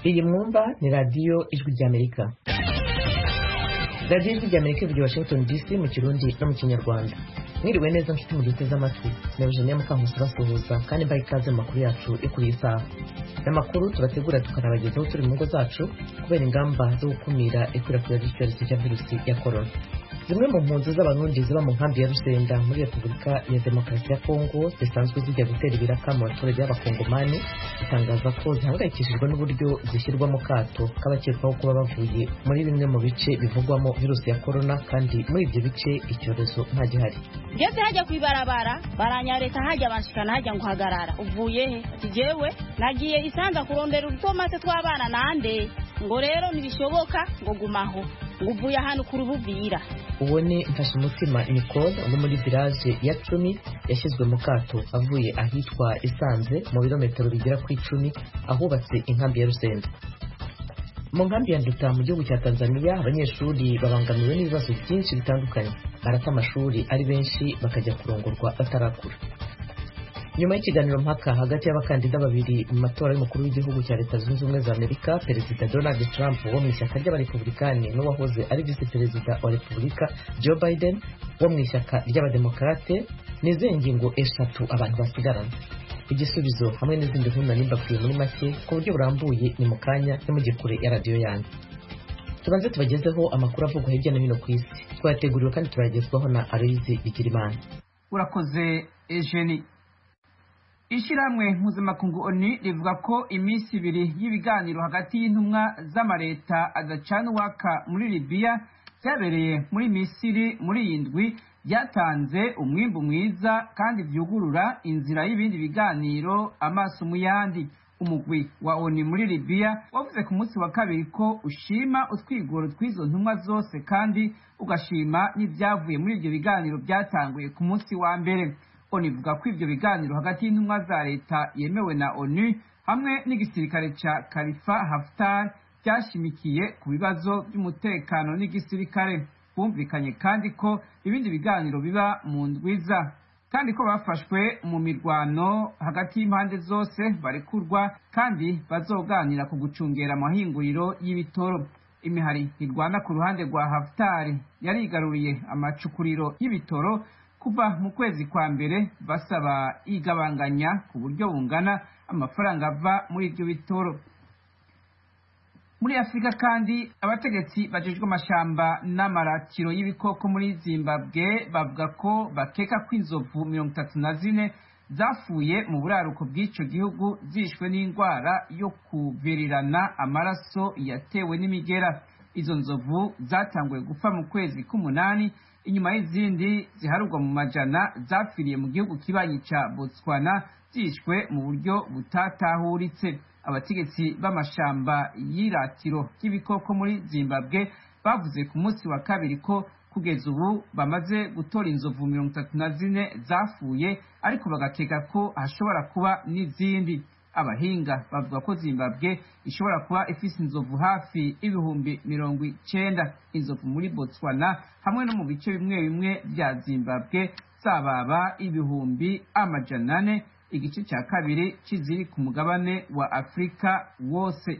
Iyi mwumva ni radiyo ijwi ry'Amerika. Radiyo ijwi ry'Amerika ivugira Washington DC mu Kirundi no mu Kinyarwanda. Mwiriwe neza mfite mu duteze amatwi. Na Eugenia Mukankusi basuhuza kandi mbaye ikaze mu makuru yacu yo kuri iyi saha. Amakuru turategura tukanabagezaho turi mu ngo zacu kubera ingamba zo gukumira ikwirakwira ry'icyorezo cya virusi ya corona. Zimwe mu mpunzi z'abarundi ziba mu nkambi ya Rusenda muri Repubulika ya Demokarasi ya Kongo zisanzwe zijya gutera ibiraka mu baturage b'abakongomani zitangaza ko zihangayikishijwe n'uburyo zishyirwa mu kato k'abakekwaho kuba bavuye muri bimwe mu bice bivugwamo virusi ya corona kandi muri ibyo bice icyorezo nta gihari. Ngeze hajya kwibarabara baranyareka hajya banshikana hajya ngo hagarara uvuye he ati jewe nagiye isanza kurondera urutomate tw'abana nande ngo rero nibishoboka ngo gumaho nguvuye ahantu kurububira. Uwo ni Mfashumutima Nicole wo muri village ya 10 yashyizwe mu kato avuye ahitwa Isanze mu birometero bigera ku 10 ahubatse inkambi ya Rusenda. Mu nkambi ya Nduta mu gihugu cya Tanzania abanyeshuri babangamiwe n'ibibazo byinshi bitandukanye, barata amashuri ari benshi bakajya kurongorwa batarakura. Nyuma y'ikiganiro mpaka hagati y'abakandida babiri mu matora y'umukuru w'igihugu cya Leta Zunze Ubumwe za Amerika, Perezida Donald Trump wo mu ishyaka ry'abarepublikani n'uwahoze ari visi perezida wa Repubulika Joe Biden wo mu ishyaka ry'abademokarate, n'izihe ngingo eshatu abantu basigarana. Igisubizo hamwe n'izindi nkuru n'imbabwiye muri make ku buryo burambuye ni mu kanya n'imugikure ya radiyo yanjye. Tubanze tubagezeho amakuru avugwa hirya no hino ku isi, twayateguriwe kandi turagezwaho na Aloyizi Bigirimana. Urakoze Eugenie. Ishiramwe mpuzamakungu ONU rivuga ko iminsi ibiri y'ibiganiro hagati y'intumwa z'amareta adacana uwaka muri Libya byabereye muri Misiri muri indwi byatanze umwimbu mwiza kandi vyugurura inzira y'ibindi biganiro amaso mu yandi. Umugwi wa ONU muri Libya wavuze ku munsi wa kabiri ko ushima utwigoro twizo ntumwa zose kandi ugashima n'ivyavuye muri ivyo biganiro byatanguye ku munsi wa mbere. ONU ivuga ko ivyo biganiro hagati y'intumwa za leta yemewe na ONU hamwe n'igisirikare ca Khalifa Haftar byashimikiye ku bibazo by'umutekano n'igisirikare. Bumvikanye kandi ko ibindi biganiro biba mu ndwiza kandi ko bafashwe mu mirwano hagati y'impande zose barekurwa kandi bazoganira ku gucungera amahinguriro y'ibitoro. Imihari irwana ku ruhande rwa Haftar yarigaruriye amacukuriro y'ibitoro kuva mu kwezi kwa mbere basaba igabanganya ku buryo bungana amafaranga ava muri ibyo bitoro. Muri Afrika kandi abategetsi bajejwe amashamba n'amaratiro y'ibikoko muri Zimbabwe bavuga ko bakeka ko inzovu 34 zafuye mu buraruko bw'ico gihugu zishwe n'indwara yo kuvirirana amaraso yatewe n'imigera. Izo nzovu zatanguye gupfa mu kwezi k'umunani inyuma y'izindi ziharurwa mu majana zapfiriye mu gihugu kibanyi ca Botswana zishwe mu buryo butatahuritse. Abategetsi b'amashamba y'iratiro ry'ibikoko muri Zimbabwe bavuze ku munsi wa kabiri ko kugeza ubu bamaze gutora inzovu 34 zafuye ariko bagakeka ko hashobora kuba n'izindi. Abahinga bavuga ko Zimbabwe ishobora kuba ifise inzovu hafi ibihumbi 90. Inzovu muri Botswana hamwe no mu bice bimwe bimwe bya Zimbabwe zababa ibihumbi 400, igice cya kabiri kiziri ku mugabane wa Afrika wose.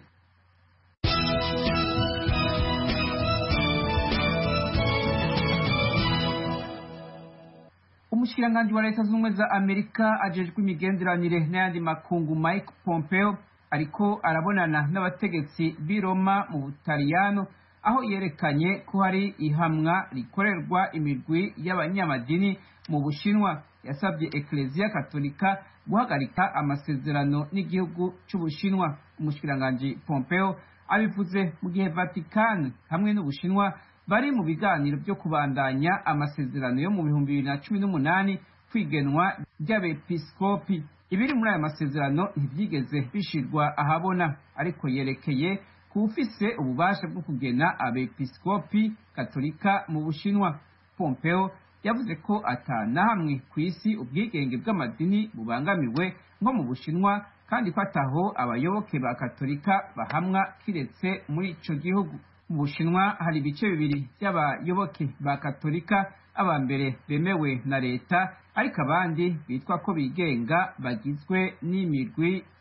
Umushikiranganji wa Leta Zunze Ubumwe za Amerika ajejwe imigenderanire n'ayandi makungu Mike Pompeo ariko arabonana n'abategetsi b'i Roma mu Butaliyano aho yerekanye ko hari ihamwa rikorerwa imirwi y'abanyamadini mu Bushinwa. Yasabye Eklezia Katolika guhagarika amasezerano n'igihugu cy'Ubushinwa. Umushikiranganji Pompeo abivuze mu gihe Vatican hamwe n'Ubushinwa bari mu biganiro byo kubandanya amasezerano yo mu 2018 kwigenwa ry'abepiskopi. Ibiri muri aya masezerano ntibyigeze bishirwa ahabona ariko yerekeye kufise ububasha bwo kugena abepiskopi Katolika mu Bushinwa. Pompeo yavuze ko atana hamwe ku isi ubwigenge bw'amadini bubangamiwe nko mu Bushinwa kandi ko ataho abayoboke ba Katolika bahamwa kiretse muri ico gihugu. Mu Bushinwa hari ibice bibiri by'abayoboke ba Katolika, aba mbere bemewe na leta ariko abandi bitwa ko bigenga bagizwe n'imirwi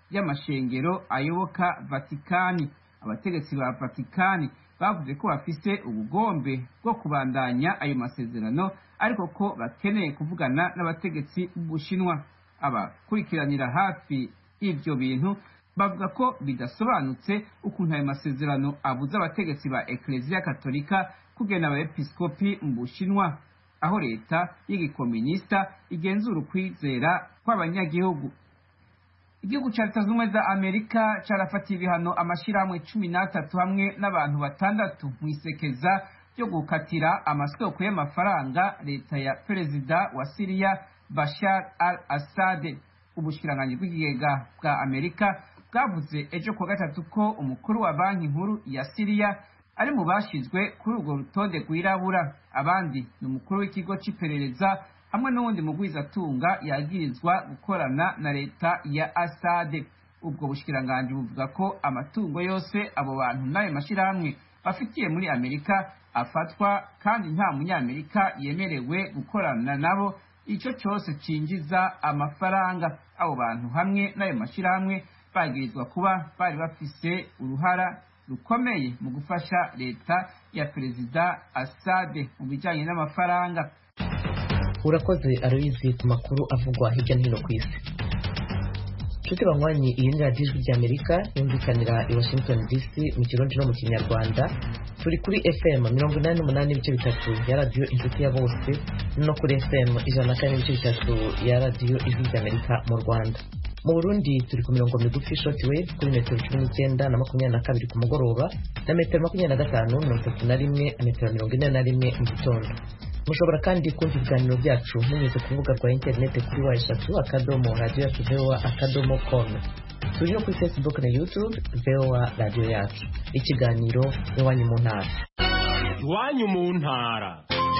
y'amashengero ayoboka Vatikani. Abategetsi ba Vatikani bavuze ko bafise ubugombe bwo kubandanya ayo masezerano, ariko ko bakeneye kuvugana n'abategetsi b'Ubushinwa. Abakurikiranira hafi ivyo bintu bavuga ko bidasobanutse ukuntu ayo masezerano abuza abategetsi ba Eklezia Katolika kugena abepiskopi mu Bushinwa, aho leta y'igikominista igenzura ukwizera kw'abanyagihugu. Igihugu ca Leta Zunze za Amerika carafatiye ibihano amashirahamwe 13 hamwe n'abantu 6 mwisekeza ryo gukatira amasoko y'amafaranga leta ya perezida wa Syria Bashar al-Assad. Ubushikiranganji bw'ikigega bwa Amerika bwavuze ejo kuwa gatatu ko umukuru wa banki nkuru ya Syria ari mu bashizwe kuri urwo rutonde rwirabura. Abandi ni umukuru w'ikigo c'iperereza hamwe n'uwundi mugwizatunga yagirizwa gukorana na leta ya Assad. Ubwo bushikiranganji buvuga ko amatungo yose abo bantu n'ayo mashirahamwe bafitiye muri Amerika afatwa, kandi nta munyamerika yemerewe gukorana nabo ico cyose cinjiza amafaranga. Abo bantu hamwe n'ayo mashirahamwe bagirizwa kuba bari bafise uruhara rukomeye mu gufasha leta ya perezida Assad mu bijanye n'amafaranga. Urakoze Aloyizi ku makuru avugwa hirya no hino ku isi. Nshuti banywanyi, iyi ni radiyo ijwi ry'Amerika yumvikanira i Washington DC mu Kirundi no mu Kinyarwanda. Turi kuri FM 88.3 ya radiyo Inshuti ya Bose no kuri FM 104.3 ya radiyo ijwi ry'Amerika mu Rwanda. Mu Burundi turi ku mirongo migufi shortwave kuri metero 19 na 22 ku mugoroba na metero 25 31 na metero 41 mu gitondo. Mushobora kandi kumva ibiganiro byacu munyuze ku rubuga rwa interineti kuri wa3.radio.com. Turi no kuri Facebook na YouTube VOA Radio Yacu. Ikiganiro Iwanyu mu Ntara. Iwanyu mu Ntara.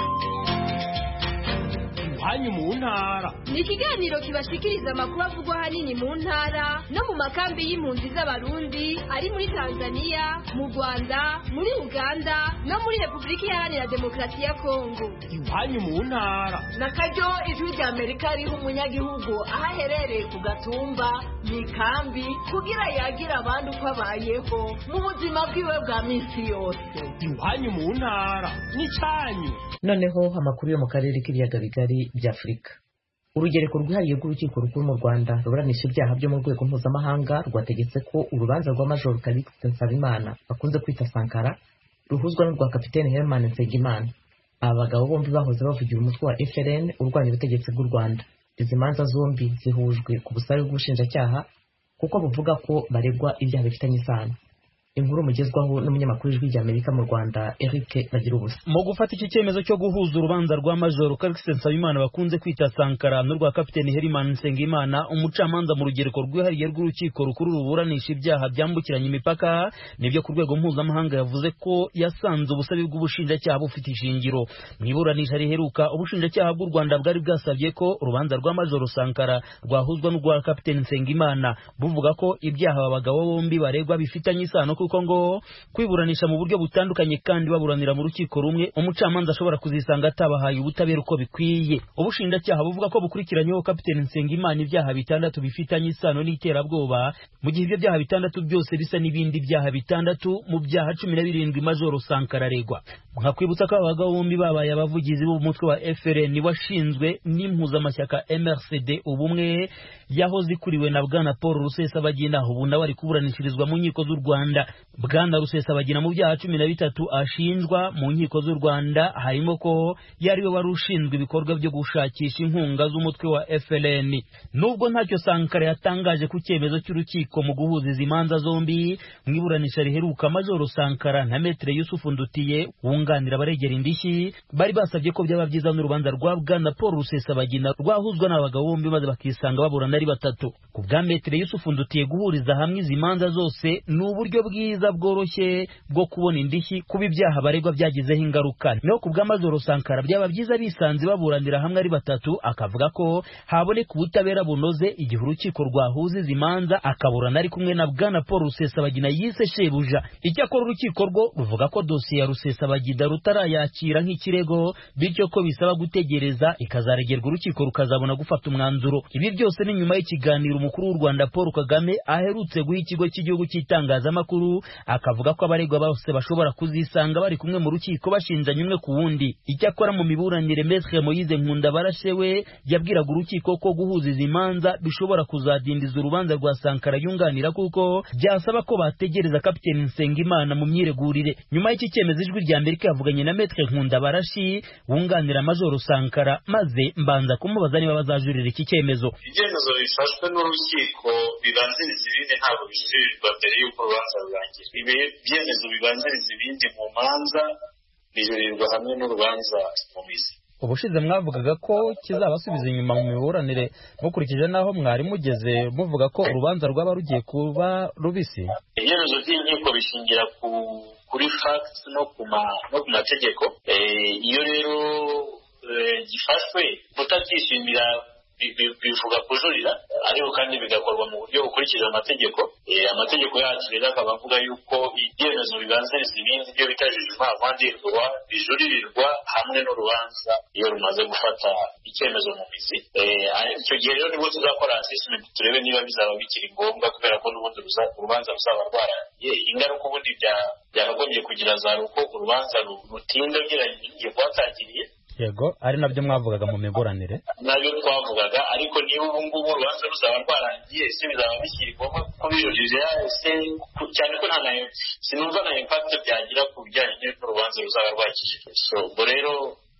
Iwanyu mu Ntara ni ikiganiro kibashikiriza amakuru avugwa hanini mu ntara no mu makambi y'impunzi z'Abarundi ari muri Tanzania, mu Rwanda, muri Uganda no muri Repubulika Iharanira Demokarasi ya Kongo. Iwanyu mu Ntara na karyo ijwi ry'Amerika riha umunyagihugu aho aherereye ku gatumba mu ikambi kugira yagira abandi uko abayeho mu buzima bwiwe bwa minsi yose. Iwanyu mu Ntara ni cyanyu. Noneho amakuru yo mu karere k'ibiyaga bigari bya Afurika. Urugereko rwihariye rw'urukiko rukuru mu Rwanda ruburanisha ibyaha byo mu rwego mpuzamahanga rwategetse ko urubanza rwa Major Calixte Nsabimana bakunze kwita Sankara ruhuzwa n'urwa Kapiteni Herman Nsengimana. Aba bagabo bombi bahoze bavugira umutwe wa FLN urwanya ubutegetsi bw'u Rwanda. Izi manza zombi zihujwe ku busabe bw'ubushinjacyaha kuko buvuga ko baregwa ibyaha bifitanye isano. Inkuru mugezwaho n'umunyamakuru w'ijwi ry'Amerika mu Rwanda Eric Bagirubusa. Mu gufata iki cyemezo cyo guhuza urubanza rwa Major Calixte Nsabimana bakunze kwita Sankara n'urwa Kapiteni Herman Nsengimana, umucamanza mu rugereko rwihariye rw'urukiko rukuru ruburanisha ibyaha byambukiranya imipaka nibyo ku rwego mpuzamahanga yavuze ko yasanze ubusabe bw'ubushinjacyaha bufite ishingiro. Mu iburanisha riheruka ubushinjacyaha bw'u Rwanda bwari bwasabye ko urubanza rwa Major Sankara rwahuzwa n'urwa Kapiteni Nsengimana, buvuga ko ibyaha abagabo bombi baregwa bifitanye isano kuko ngo kwiburanisha mu buryo butandukanye kandi baburanira mu rukiko rumwe umucamanza ashobora kuzisanga atabahaye ubutabera uko bikwiye. Ubushinjacyaha buvuga ko bukurikiranyeho Kapiteni Nsengimana ibyaha 6 bifitanye isano n'iterabwoba, mu gihe ibyo byaha 6 byose bisa n'ibindi byaha 6 mu byaha 17 Major Sankara aregwa. Nkakwibutsa ko abagabo bombi babaye abavugizi b'umutwe wa FLN washinzwe n'impuzamashyaka MRCD ubumwe yahoze ikuriwe na Bwana Paul Rusesabagina, ubu nawe ari kuburanishirizwa mu nkiko z'u Rwanda. Bwana Rusesabagina mu byaha 13 ashinjwa mu nkiko z'u Rwanda harimo ko yariwe wari ushinzwe ibikorwa byo gushakisha inkunga z'umutwe wa FLN. Nubwo ntacyo Sankara yatangaje ku cyemezo cy'urukiko mu guhuza izi manza zombi, mu iburanisha riheruka Major Sankara na Maître Yusuf Ndutiye wunganira abaregera indishyi bari basabye ko byaba byiza n'urubanza rwa Bwana Paul Rusesabagina rwahuzwa n'abagabo bombi maze bakisanga baburana ari batatu. Ku bwa Maître Yusuf Ndutiye guhuriza hamwe izi manza zose ni uburyo bwiza bwiza bworoshye bwo kubona indishyi kuba ibyaha baregwa byagizeho ingaruka. No ku bw'Amajoro Sankara byaba byiza bisanze baburanira hamwe ari batatu, akavuga ko haboneka ubutabera bunoze igihe urukiko rwahuza izi manza akaburana ari kumwe na Bwana Paul Rusesabagina yise shebuja. Icyakora urukiko rwo ruvuga ko dosiye ya Rusesabagina rutarayakira nk'ikirego, bityo ko bisaba gutegereza ikazaregerwa urukiko rukazabona gufata umwanzuro. Ibi byose ni nyuma y'ikiganiro umukuru w'u Rwanda Paul Kagame aherutse guha ikigo cy'igihugu cy'itangazamakuru, akavuga ko abaregwa bose bashobora kuzisanga bari kumwe mu rukiko bashinjanya umwe ku wundi. Icyakora mu miburanire Maître Moise Nkundabarashe we yabwiraga urukiko ko guhuza izi manza bishobora kuzadindiza urubanza rwa Sankara yunganira, kuko byasaba ko bategereza Kapiteni Nsengimana mu myiregurire. Nyuma y'iki cyemezo ijwi rya Amerika yavuganye na Maître Nkundabarashe wunganira Majoro Sankara, maze mbanza kumubaza niba bazajurira iki cyemezo. Ibyemezo bifashwe n'urukiko bibanziriza ibindi ntabwo bijuririrwa mbere y'uko urubanza rurangira. Ibyemezo bibanziriza ibindi mu manza bijurirwa hamwe n'urubanza mu mizi. Ubushize mwavugaga ko kizabasubiza inyuma mu miburanire mukurikije naho mwari mugeze, muvuga ko urubanza rwaba rugiye kuba rubisi. Ibyemezo by'inkiko bishingira kuri facts no ku mategeko. Iyo rero gifashwe kutacyishimira bivuga kujurira, ariko kandi bigakorwa mu buryo bukurikije amategeko. Amategeko yacu rero akaba avuga yuko ibyemezo bibanziriza ibindi byo bita jugement avant de droit bijuririrwa hamwe n'urubanza iyo rumaze gufata icyemezo mu mizi. Icyo gihe rero nibwo tuzakora assessment turebe niba bizaba bikiri ngombwa, kubera ko n'ubundi urubanza ruzaba rwarangiye. Ingaruka ubundi byakagombye kugira za ruko urubanza rutinda ugereranyije n'igihe rwatangiriye. Yego, ari nabyo mwavugaga mu miburanire. Nabyo twavugaga, ariko niba ubu ngubu urubanza ruzaba rwarangiye, se bizaba bikiri ngombwa ko birujije cyane ko sinumva na impact byagira ku bijyanye n'urubanza ruzaba rwakijijwe. So ubwo rero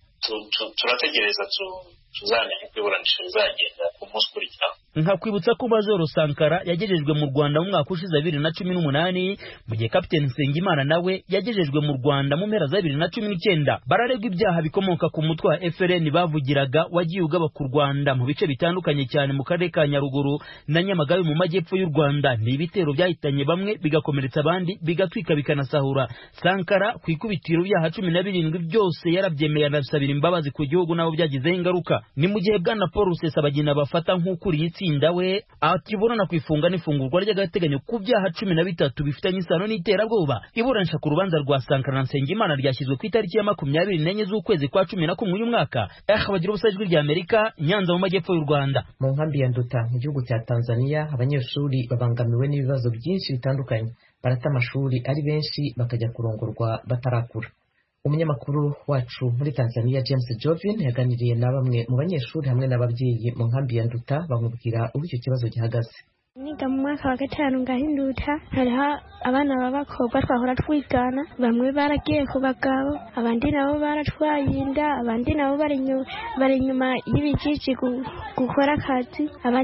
turategereza tuzamenya uko iburanisha rizagenda ku munsi ukurikiraho. Nkakwibutsa ko Majoro Sankara yagejejwe mu Rwanda mu mwaka ushize 2018, mu gihe Kapiteni Nsengimana nawe yagejejwe mu Rwanda mu mpera za 2019. Bararegwa ibyaha bikomoka ku mutwe wa FRN bavugiraga wagiye ugaba ku Rwanda mu bice bitandukanye cyane mu karere ka Nyaruguru na Nyamagabe mu majyepfo y'u Rwanda. Ni ibitero byahitanye bamwe bigakomeretsa abandi, bigatwika bikanasahura. Sankara ku ikubitiro byaha 17 byose yarabyemeye, anasabira imbabazi ku gihugu nabo byagizeho ingaruka. Ni mu gihe Bwana Paul Rusesabagina bafata nk'ukuriye itsinda we akiburana ku ifunga n'ifungurwa ry'agateganyo ku byaha 13 bifitanye isano n'iterabwoba. Iburanisha ku rubanza rwa Sankara na Nsengimana ryashyizwe ku itariki ya 24 z'ukwezi kwa 11 uyu mwaka. Bagira ubusa ijwi rya Amerika, Nyanza mu majyepfo y'u Rwanda. Mu nkambi ya Nduta mu gihugu cya Tanzania, abanyeshuri babangamiwe n'ibibazo byinshi bitandukanye. Barata amashuri ari benshi bakajya kurongorwa batarakura. Umunyamakuru wacu muri Tanzania James Jovin yaganiriye na bamwe mu banyeshuri hamwe n'ababyeyi mu nkambi ya Nduta, bamubwira uko icyo kibazo gihagaze. Niga mu mwaka wa gatanu ngahinduta, hariho abana b'abakobwa twahora twigana, bamwe baragiye ku bagabo, abandi nabo baratwaye inda, abandi nabo bari inyuma y'ibijiji gukora akazi,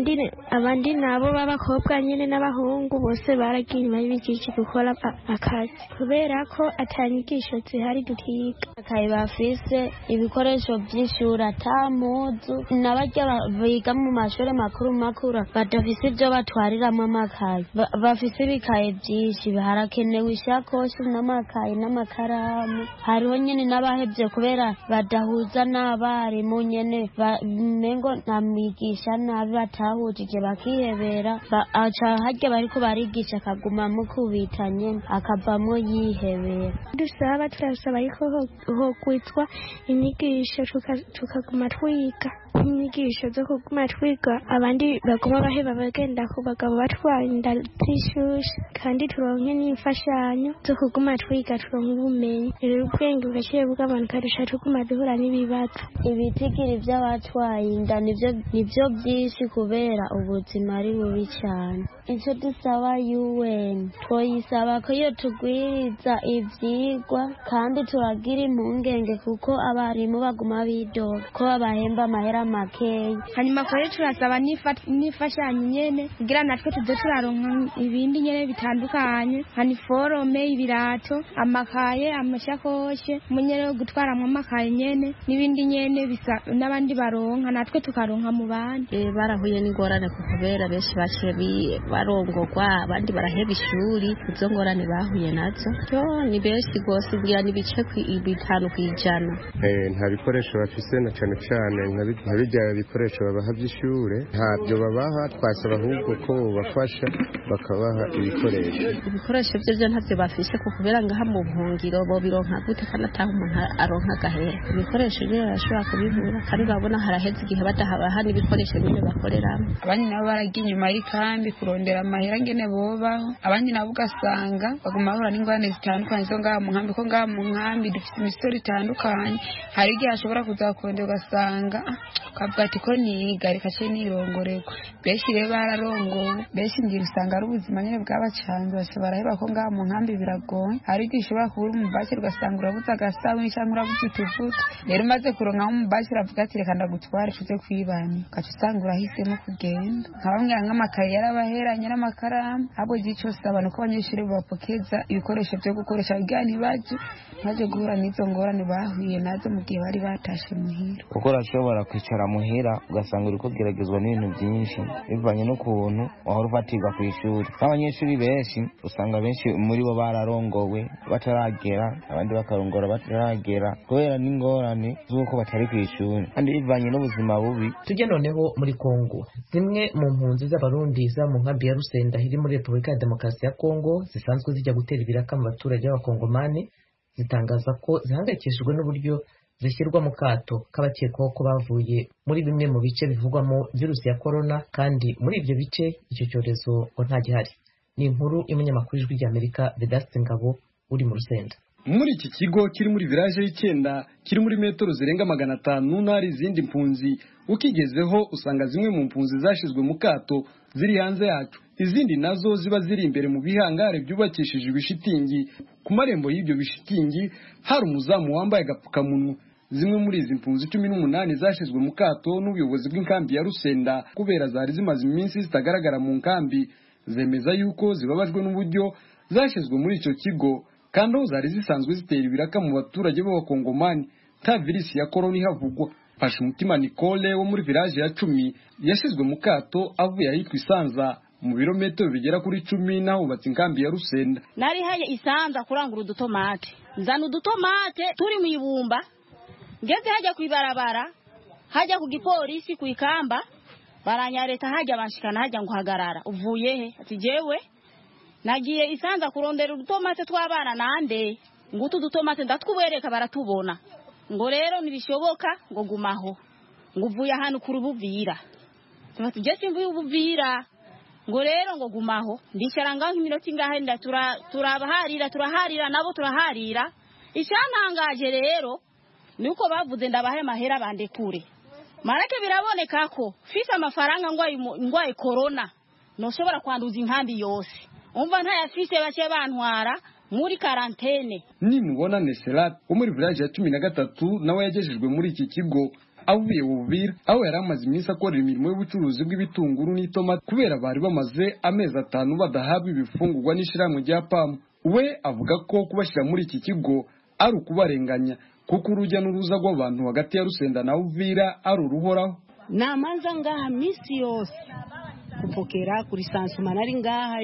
abandi nabo b'abakobwa nyine n'abahungu bose baragiye inyuma y'ibijiji gukora akazi, kubera ko atanyigisho zihari dutiga. Akayi bafise ibikoresho by'ishuri, atamuzu, n'abarya biga mu mashuri makuru badafise ibyo batwariramo amakayi. Bafise ibikaye byinshi, harakenewe ishakoshi n'amakayi n'amakaramu. Hariho nyine n'abahebye kubera badahuza n'abarimu nyene, mengo namwigisha nabi batahujije bakihebera, aca harya bariko barigisha akaguma mukubita nyene akavamwo yihebera. Turasaba yuko hokwitwa inyigisho tukaguma twiga, inyigisho zo kuguma twiga, abandi baguma baheba bagenda ku bagabo batwaye inda z'ishushe, kandi turonke n'imfashanyo zo kuguma twiga, turonke ubumenyi, rero ubwenge bugaciye bugabanuka, dusha tuguma duhura n'ibibazo. Ibitigiri by'abatwaye inda nivyo byinshi kubera ubuzima ari bubi cyane. Icyo dusaba UN twoyisaba ko iyo tugwiriza ivyigwa, kandi turagira impungenge kuko abarimu baguma bidoga ko babahemba amahera makeya. Hanyuma kore turasaba n'imfashanyo nyene kugira natwe tuze turaronka ibindi nyene bitandukanye, haniforome, ibirato, amakaye, amashakoshe, munyere gutwaramwo amakaye nyene n'ibindi nyene bisa n'abandi baronka, natwe tukaronka mu bandi. Barahuye n'ingorane kubera benshi baciye barongorwa abandi baraheba ishuri izo ngorane bahuye nazo ni benshi rwose ngira n'ibice 5 kw'ijana. Nta bikoresho bafise na cyane cyane nka bijya bikoresho babaha by'ishure ntabyo babaha, twasaba ahubwo ko bafasha bakabaha ibikoresho byo ntabyo bafise ko kubera ngaha mu buhungiro bo bironka gute kandi ataho umuntu aronka gahera ibikoresho rero arashobora kubibura kandi urabona haraheze igihe badahabaha n'ibikoresho bimwe bakoreramo. Abandi nabo baragiye inyuma y'ikambi kurondera amahera ngene bobaho, abandi nabo ugasanga baguma bahura n'ingorane zitandukanye zo ngaha mu nkambi ko ngaha mu nkambi dufite imisoro itandukanye, hari igihe ashobora kuza kurondera ugasanga ukavuga ati ko niga reka ce nirongorerwa. Benshi rero bararongowe, benshi ngira usanga ari ubuzima nyene bw'abacanze bashobora heba ko ngaha mu nkambi biragoye, hari igihe ushobora kubura umubashiri ugasanga urabuze agasabu cyangwa urabuze utuvuta, rero umaze kuronka umubashiri avuga ati reka ndagutware tuze kwibana, ugaca usanga urahisemo kugenda. Nkabambwira nk'amakaye yarabaheranye n'amakaramu ahubwo igihe abantu ko abanyeshuri babapokeza ibikoresho byo gukoresha bigani baje guhura n'izo ngorane bahuye nazo mu gihe bari batashe muhira. Kuko urashobora kwicara muhira ugasanga uriko geragezwa n'ibintu byinshi bivanye n'ukuntu wahora ufatirwa ku ishuri. Abanyeshuri benshi usanga benshi muri bo bararongowe bataragera, abandi bakarongora bataragera kubera n'ingorane z'uko batari ku ishuri kandi bivanye n'ubuzima bubi. Tujye noneho muri Kongo. Zimwe mu mpunzi z'abarundi za mu nkambi ya Rusenda iri muri Repubulika ya Demokarasi ya Kongo zisanzwe zijya gutera ibiraka mu baturage b'abakongomani zitangaza ko zihangayikishijwe n'uburyo zishyirwa mu kato k'abakekwaho ko bavuye muri bimwe mu bice bivugwamo virusi ya corona kandi muri ibyo bice icyo cyorezo ngo nta gihari. Ni inkuru y'umunyamakuru w'Ijwi ry'Amerika Vedaste Ngabo uri mu Rusenda. Muri iki kigo kiri muri village y'Icyenda kiri muri metero zirenga 500 n'ari izindi mpunzi ukigezeho usanga zimwe mu mpunzi zashizwe mu kato ziri hanze yacu, izindi nazo ziba ziri imbere mu bihangare byubakishije ibishitingi. Ku marembo y'ibyo bishitingi hari umuzamu wambaye agapfukamunwa. Zimwe muri izi mpunzi 18 zashizwe mu kato n'ubuyobozi bw'inkambi ya Rusenda kubera zari zimaze iminsi zitagaragara mu nkambi, zemeza yuko zibabajwe n'uburyo zashizwe muri icyo kigo kandi aho zari zisanzwe zitera ibiraka mu baturage b'abakongomani ta virusi ya corona ihavugwa. Pashumutima Nicole wo muri village ya 10 yashizwe mu kato avuye ahitwa Isanza mu birometero bigera kuri 10 naho batse inkambi ya Rusenda. Nari haye Isanza kurangura udutomate, nzana udutomate turi mu ibumba, ngeze hajya kwibarabara hajya ku gipolisi ku ikamba baranyareta hajya banshikana hajya ngo hagarara uvuye he ati jewe nagiye Isanza kurondera udutomate tw'abana nande ngutu dutomate ndatwubereka baratubona ngo rero nibishoboka ngo gumaho ngo uvuye ahantu kuri Buvira tumati je simvuye Buvira ngo rero ngo gumaho ndicara ngaho iminota ingahe nda turaharira nabo turaharira icyantangaje rero nuko bavuze ndabahe mahera bandekure marake biraboneka ko fise amafaranga ngwaye corona no shobora kwanduza inkambi yose umva ntayafise bace bantwara muri karantene. Nimubona Neserat wo muri village ya 13 nawe yagejejwe muri iki kigo avuye Buvira aho yari amaze iminsi akora imirimo y'ubucuruzi bw'ibitunguru n'itomati kubera bari bamaze amezi 5 badahabwa ibifungurwa n'ishiramwe rya PAM. We avuga ko kubashira muri iki kigo ari ukubarenganya kuko urujya n'uruza rw'abantu hagati ya Rusenda na Uvira ari uruhoraho. Namanza ngaha misi yose kupokera kuri sansuma nari ngaha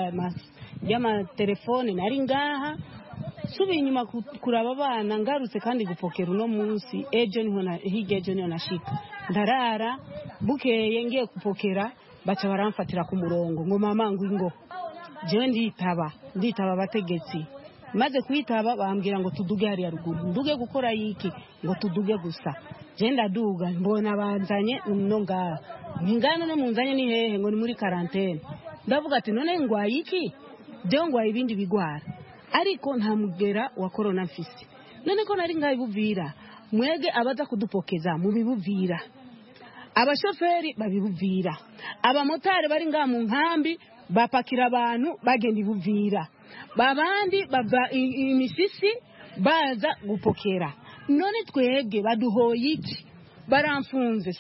y'ama telefone nari ngaha subi inyuma kuraba abana ngarutse kandi gupokera uno munsi ejo niho nashika ndarara bukeye ngiye kupokera baca baramfatira ku murongo ngo mama ngo jewe nditaba abategetsi maze kwitaba bambwira ngo tuduge hariya ruguru nduge gukora yiki ngo tuduge gusa je ndaduga mbona banzanye no ngaha ngano no munzanye ni hehe ngo ni muri karantene ndavuga ati none ngwaye iki je ngwaye ibindi bigwara ariko nta mugera wa corona mfise none ko nari ngaye Buvira mwege abaza kudupokeza mu bibuvira abashoferi babibuvira abamotari bari ngaha mu nkambi bapakira abantu bagenda Buvira babandi baba imisisi baza gupokera none twege baduhoye iki baramfunze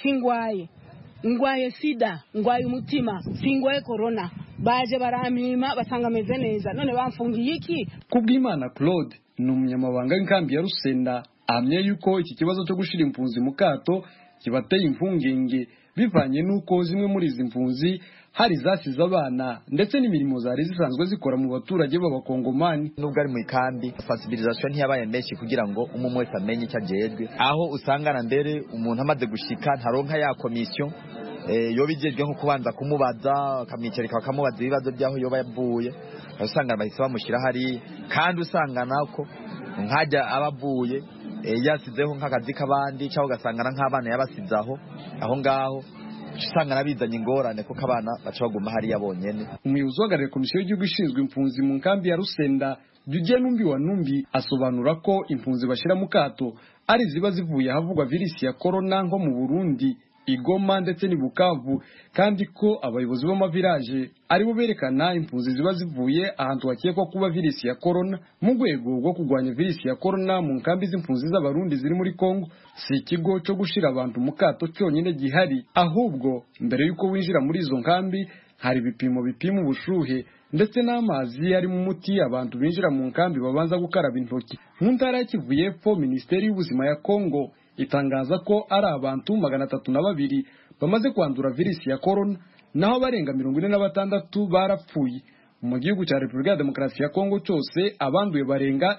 ngwaye sida ngwaye umutima singwaye corona baje barampima basanga meze neza none bamfungiye iki. Kubwimana Claude ni umunyamabanga w'inkambi ya Rusenda amye yuko iki kibazo cyo gushira impunzi mu kato kibateye impungenge bivanye n'uko zimwe muri izi mpunzi hari zasize abana ndetse n'imirimo zari zisanzwe zikora mu baturage b'abakongomani. Nubwo ari mu ikambi, sensibilisation ntiyabaye menshi kugira ngo umwe wese amenye icyo ajejwe, aho usangana mbere umuntu amaze gushika ntaronka ya komisiyo yo bijejwe nko kubanza kumubaza akamwicarika bakamubaza ibibazo byaho yoba yavuye, usangana bahise bamushyira hari, kandi usangana ko nkajya abavuye yasizeho nk'akazi k'abandi cyangwa ugasangana nk'abana yabasize aho ngaho, usanga nabizanye ingorane kuko abana baca baguma hariya bonyene. Umuyobozi uhagarariye komisiyo y'igihugu ishinzwe impunzi mu nkambi ya Rusenda, Judie Numbi wa Numbi, asobanura ko impunzi bashira mu kato ari ziba zivuye ahavugwa virusi ya corona nko mu Burundi, Igoma ndetse ni Bukavu, kandi ko abayobozi b'amavirage aribo berekana impunzi ziba zivuye ahantu hakekwa kuba virusi ya corona mu rwego rwo kurwanya virusi ya corona mu nkambi z'impunzi z'abarundi ziri muri Kongo. Si ikigo cyo gushira abantu mu kato cyonyine gihari, ahubwo mbere yuko winjira muri izo nkambi hari ibipimo bipima ubushuhe ndetse n'amazi ari mu muti abantu binjira mu nkambi babanza gukaraba intoki. Mu ntara ya Kivu y'Epfo, Minisiteri y'Ubuzima ya Kongo itangaza ko ari abantu 302 bamaze kwandura virusi ya corona, naho barenga 46 barapfuye. Mu gihugu cya Repubulika ya Demokarasi ya Kongo cyose abanduye barenga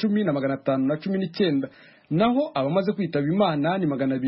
10,519, naho abamaze kwitaba Imana ni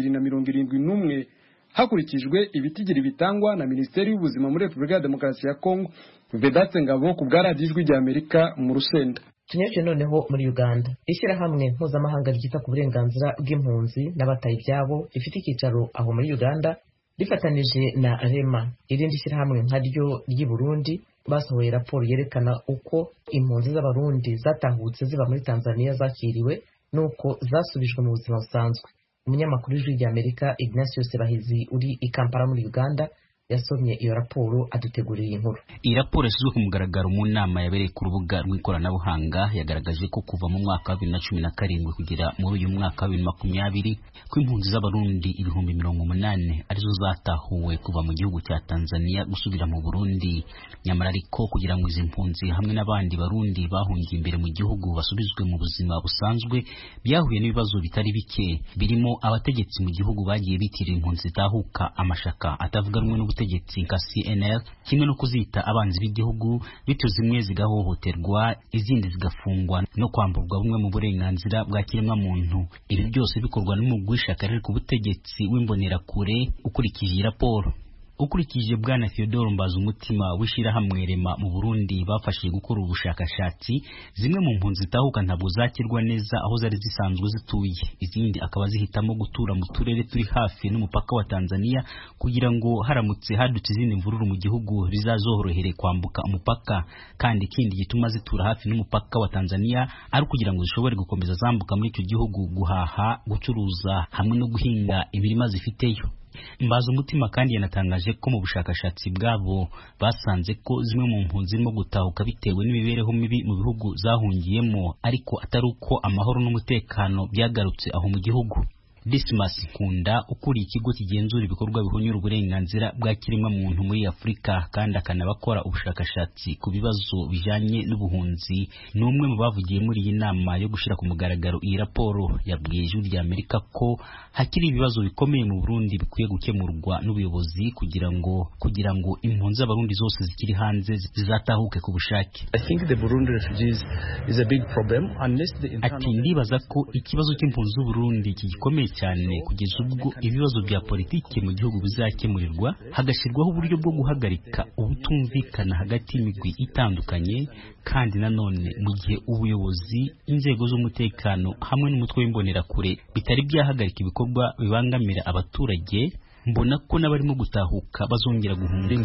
271 hakurikijwe ibitigiri bitangwa na Minisiteri y'Ubuzima muri Repubulika ya Demokarasi ya Kongo. Vedaste Ngabo ku bwaradijwi rya Amerika mu Rusenda. Tunyaje noneho muri Uganda, ishyirahamwe mpuzamahanga ryita ku burenganzira bw'impunzi n'abataye ibyabo rifite icyicaro aho muri Uganda rifatanije na Rema, irindi shyirahamwe nkaryo ry'i Burundi, basohoye raporo yerekana uko impunzi z'abarundi zatahutse ziba muri Tanzania zakiriwe nuko zasubijwe mu buzima busanzwe. Umunyamakuru w'ijwi rya Amerika Ignatius Bahizi uri i Kampala muri Uganda yasomye iyo raporo aduteguriye inkuru. Iyi raporo yashyizwe ku mugaragaro mu nama yabereye ku rubuga rw'ikoranabuhanga yagaragaje ko kuva mu mwaka wa 2017 kugera muri uyu mwaka wa 2020 ko impunzi z'abarundi 80,000 arizo zatahuwe kuva mu gihugu cya Tanzania gusubira mu Burundi. Nyamara ariko kugira ngo izi mpunzi hamwe n'abandi barundi bahungiye imbere mu gihugu basubizwe mu buzima busanzwe, byahuye n'ibibazo bitari bike, birimo abategetsi mu gihugu bagiye bitira impunzi zitahuka amashaka atavuga rumwe n'ubutegetsi nka CNL, kimwe no kuzita abanzi b'igihugu, bityo zimwe zigahohoterwa izindi zigafungwa no kwamburwa bumwe mu burenganzira bwa kiremwamuntu. Ibi byose bikorwa n'umugwi w'ishyaka ku butegetsi w'imbonerakure. Ukurikije iyi raporo, ukurikije bwana Theodore Mbazumutima w'ishyirahamwe Rema mu Burundi bafashije gukora ubushakashatsi, zimwe mu mpunzi zitahuka ntabwo zakirwa neza aho zari zisanzwe zituye, izindi akaba zihitamo gutura mu turere turi hafi n'umupaka wa Tanzania kugira ngo haramutse hadutse izindi mvururu mu gihugu bizazorohere kwambuka umupaka. Kandi ikindi gituma zitura hafi n'umupaka wa Tanzania ari kugira ngo zishobore gukomeza zambuka muri icyo gihugu guhaha, gucuruza hamwe no guhinga imirima zifiteyo. Mbazumutima kandi yanatangaje ko mu bushakashatsi bwabo basanze ko zimwe mu mpunzi zirimo gutahuka bitewe n'imibereho mibi mu bihugu zahungiyemo, ariko atari uko amahoro n'umutekano byagarutse aho mu gihugu. Dismas Nkunda ukuriye ikigo kigenzura ibikorwa bihunyura uburenganzira bwa kiremwamuntu muri Afurika kandi akanabakora ubushakashatsi ku bibazo bijanye n'ubuhunzi, ni umwe mu bavugiye muri iyi nama yo gushira ku mugaragaro iyi raporo. Yabwiye ijwi rya Amerika ko hakiri ibibazo bikomeye mu Burundi bikwiye gukemurwa n'ubuyobozi kugira ngo impunzi z'abarundi zose zikiri hanze zizatahuke ku bushake. I think the Burundi refugees is a big problem unless the Ati ndibaza ko ikibazo cy'impunzi z'Uburundi gikomeye cyane kugeza ubwo ibibazo bya politiki mu gihugu bizakemurirwa, hagashyirwaho uburyo bwo guhagarika ubutumvikana hagati y'imigwi itandukanye, kandi nanone mu gihe ubuyobozi, inzego z'umutekano hamwe n'umutwe w'imbonerakure bitari byahagarika ibikorwa bibangamira abaturage, mbona ko n'abarimo gutahuka bazongera guhunga.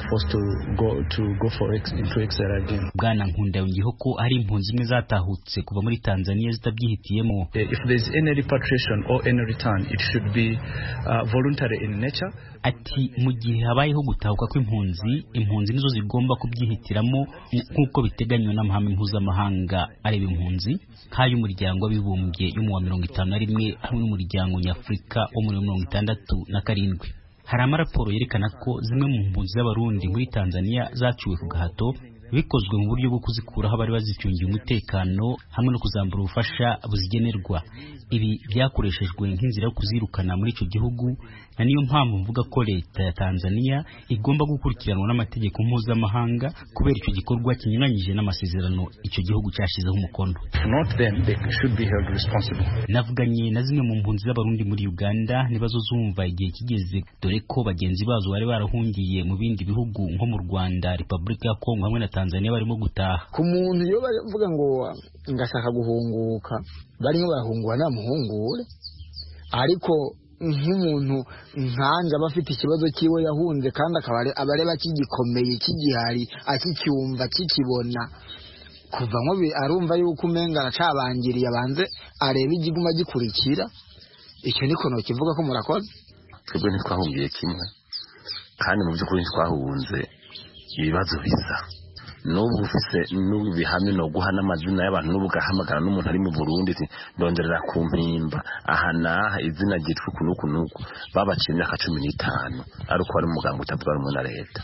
Bwana Nkunda yongeyeho ko hari impunzi zimwe zatahutse kuva muri Tanzania zitabyihitiyemo. If there is any repatriation or any return, it should be voluntary in nature. Ati mu gihe habayeho gutahuka kw'impunzi, impunzi nizo zigomba kubyihitiramo nk'uko biteganywa n'amahame mpuzamahanga areba impunzi, nk'ay'umuryango w'abibumbye yo mu wa 51 hamwe n'umuryango nyafurika wo muri 67. Hari amaraporo yerekana ko zimwe mu mpunzi z'abarundi muri Tanzania zaciwe ku gahato bikozwe mu buryo bwo kuzikuraho abari bazicungiye umutekano hamwe no kuzambura ubufasha buzigenerwa. Ibi byakoreshejwe nk'inzira yo kuzirukana muri icyo gihugu, na niyo mpamvu mvuga ko leta ya Tanzania igomba gukurikiranwa n'amategeko mpuzamahanga kubera icyo gikorwa kinyuranyije n'amasezerano icyo gihugu cyashyizeho umukono. Navuganye na zimwe mu mpunzi z'abarundi muri Uganda nibazo zumva igihe kigeze, dore ko bagenzi bazo bari barahungiye mu bindi bihugu nko mu Rwanda, Repubulika ya Kongo hamwe na Tanzania barimo gutaha. Ku muntu iyo bavuga ngo ngashaka guhunguka barimo barahungura nta muhungure, ariko nk'umuntu nkanje aba afite ikibazo kiwe yahunze kandi akaba abareba kigikomeye kigihari akicyumva kikibona kuva nko arumva yuko umenga aracabangiriye abanze areba igiguma gikurikira. Icyo niko no kivuga ko murakoze. Twebwe ntitwahungiye kimwe kandi mu by'ukuri twahunze ibibazo bisa n'ubu ufise n'ubihamye no guhana amazina y'abantu n'ubugahamagara n'umuntu ari mu Burundi ndonderera ku mpimba aha naha izina gitwe kunuku babaciye imyaka 15 ariko ari muganga utavuga rumwe na leta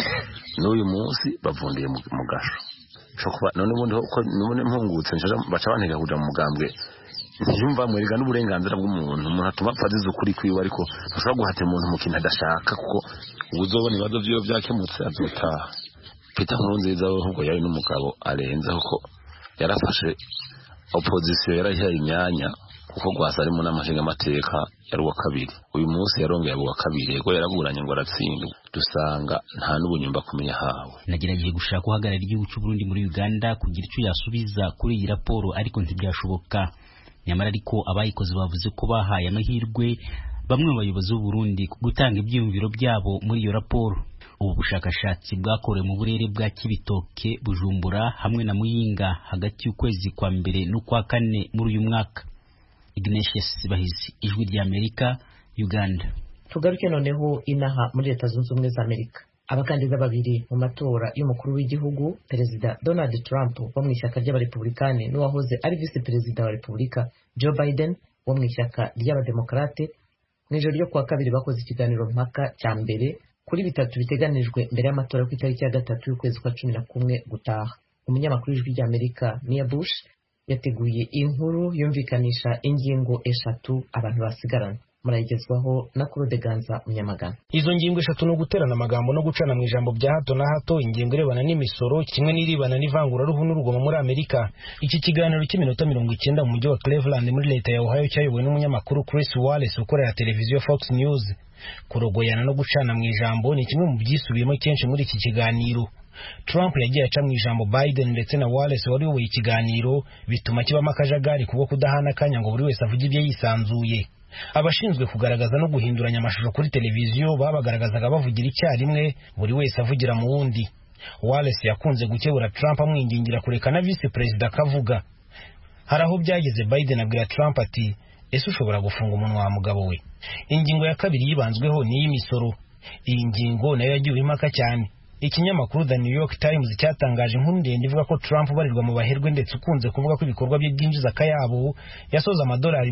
n'uyu munsi bavundiye mu gasho cyo none ubundi ko none mpungutse nje baca bantega kuja mu mugambwe ntiyumva mwerega n'uburenganzira bw'umuntu umuntu atuma apfaziza ukuri kwiwe ariko ushobora guhatira umuntu mu kintu adashaka kuko ubuzobona ibibazo byiwe byakemutse azotaha. Peter Nkurunziza ahubwo yari n'umugabo arenze ko yarafashe opposition yarahiye imyanya kuko gwasa ari mu namashinga amateka yari wa kabiri, uyu munsi yarongeye abo wa kabiri yego yaraburanye ngo aratsindwa, dusanga nta n'ubunyumba kumenya hawe. Nagerageje gushaka uhagarara igihugu cy'u Burundi muri Uganda kugira icyo yasubiza kuri iyi raporo ariko ntibyashoboka. Nyamara ariko abayikoze bavuze ko bahaye amahirwe bamwe mu bayobozi b'u Burundi gutanga ibyiyumviro byabo muri iyo raporo. Ubu bushakashatsi bwakorewe mu burere bwa Kibitoke, Bujumbura hamwe na Muyinga hagati y'ukwezi kwa mbere n'ukwa kane muri uyu mwaka. Ignatius Bahizi, Ijwi ry'Amerika, Uganda. Tugaruke noneho inaha muri Leta Zunze Ubumwe za Amerika. Abakandida babiri mu matora y'umukuru w'igihugu, Perezida Donald Trump wo mu ishyaka ry'abarepublikani n'uwahoze ari vice perezida wa Repubulika Joe Biden wo mu ishyaka ry'abademokarate, mu ijoro ryo kuwa kabiri bakoze ikiganiro mpaka cya mbere kuri bitatu biteganijwe mbere y'amatora ku itariki ya 3 y'ukwezi kwa 11 gutaha. Umunyamakuru w'Ijwi ry'Amerika Mia Bush yateguye inkuru yumvikanisha ingingo eshatu abantu basigarana. Murayigezwaho na Claude Ganza Munyamagana. Izo ngingo eshatu no guterana amagambo no gucana mu ijambo bya hato na hato, ingingo irebana n'imisoro kimwe n'iribana n'ivangura ruhu n'urugomo muri Amerika. Iki kiganiro cy'iminota 90 mu mujyi wa Cleveland muri leta ya Ohio cyayobowe n'umunyamakuru Chris Wallace ukorera televiziyo Fox News. Kurogoyana no gucana mu ijambo ni kimwe mu byisubiyemo kenshi muri iki kiganiro. Trump yagiye aca mu ijambo Biden ndetse na Wallace wari uyoboye ikiganiro, bituma kibamo akajagari kuko kudahana akanya ngo buri wese avuge ibyo yisanzuye. Abashinzwe kugaragaza no guhinduranya amashusho kuri televiziyo babagaragazaga bavugira icyarimwe, buri wese avugira mu wundi. Wallace yakunze gukebura Trump amwingingira kureka na vice perezida akavuga. Hari aho byageze Biden abwira Trump ati, ese ushobora gufunga umunwa wa mugabo we. Ingingo ya kabiri yibanzweho ni iy'imisoro. Iyi ngingo nayo yagiye impaka cyane. Ikinyamakuru The New York Times cyatangaje inkuru ndende ivuga ko Trump barirwa mu baherwe ndetse ukunze kuvuga ko ibikorwa bye byinjiza akayabo yasoza $750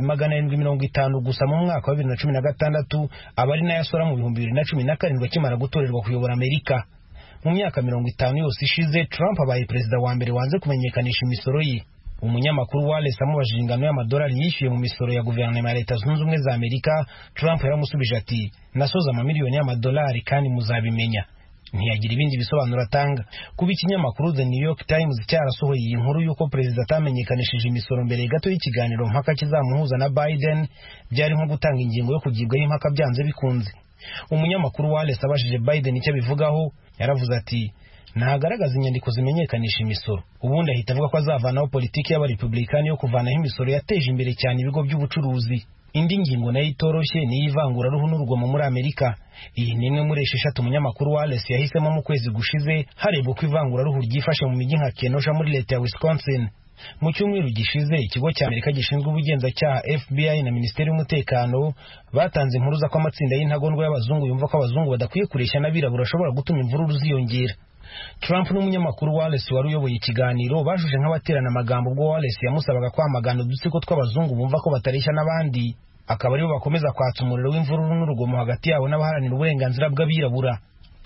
gusa mu mwaka wa 2016, abari nayo asora mu 2017 akimara gutorerwa kuyobora Amerika. Mu myaka 50 yose ishize Trump abaye perezida wa mbere wanze kumenyekanisha imisoro ye. Umunyamakuru Wallace amubajije ingano y'amadolari yishyuye mu misoro ya guverinoma ya Leta Zunze Ubumwe za Amerika, Trump yaramusubije ati, nasoza $1,000,000 y'amadolari kandi muzabimenya. Ntiyagira ibindi bisobanuro atanga. Kuba ikinyamakuru The New York Times cyarasohoye iyi nkuru yuko perezida atamenyekanishije imisoro mbere gato y'ikiganiro mpaka kizamuhuza na Biden, byari nko gutanga ingingo yo kugibwaho impaka byanze bikunze. Umunyamakuru Wallace abajije Biden icyo bivugaho, yaravuze ati, ntagaragaza inyandiko zimenyekanisha imisoro. Ubundi ahita avuga ko azavanaho politiki y'abarepublikani yo kuvanaho imisoro yateje imbere cyane ibigo by'ubucuruzi. Indi ngingo nayo itoroshye ni ivangura ruhu n'urugomo muri Amerika. Iyi ni imwe muri 6 umunyamakuru Wallace yahisemo mu kwezi gushize harebwa ko ivangura ruhu ryifashe mu mijyi nka Kenosha muri leta ya Wisconsin. Mu cyumweru gishize ikigo cya Amerika gishinzwe ubugenzacyaha FBI na Minisiteri y'Umutekano batanze impuruza ko amatsinda y'intagondwa y'abazungu yumva ko abazungu badakwiye kureshya n'abirabura ashobora gutuma imvururu ziyongera. Trump n'umunyamakuru Wallace wari uyoboye ikiganiro bajuje nk'abaterana amagambo ubwo Wallace yamusabaga kwamagana udutsiko tw'abazungu bumva ko batareshya n'abandi, akaba aribo bakomeza kwatsa umuriro w'imvururu n'urugomo hagati yabo n'abaharanira uburenganzira bw'abirabura.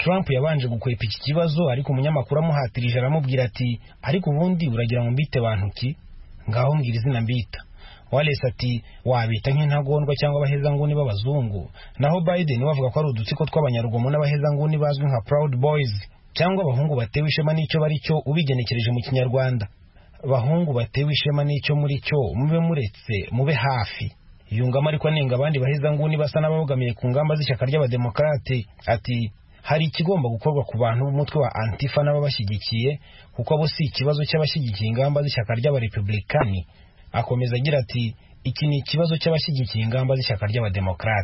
Trump yabanje gukwepa iki kibazo, ariko umunyamakuru amuhatirije aramubwira ati ariko ubundi uragira ngo mbite bantu ki? Ngaho mbwira izina mbita. Wallace ati wabita nk'intagondwa cyangwa abahezanguni b'abazungu. Naho Biden wavuga ko ari udutsiko tw'abanyarugomo n'abahezanguni bazwi nka Proud Boys, cyangwa abahungu batewe ishema n'icyo bari cyo ubigenekereje mu Kinyarwanda. Bahungu batewe ishema n'icyo muri cyo, mube muretse mube hafi. Yungamo ariko anenga abandi bahezanguni basa n'ababogamiye ku ngamba z'ishyaka ry'abademokrate. Ati hari ikigomba gukorwa ku bantu b'umutwe wa Antifa n'ababashyigikiye, kuko abo si ikibazo cy'abashyigikiye ingamba z'ishyaka ry'abarepublikani. Akomeza agira ati iki ni ikibazo cy'abashyigikiye ingamba z'ishyaka ry'abademokrate.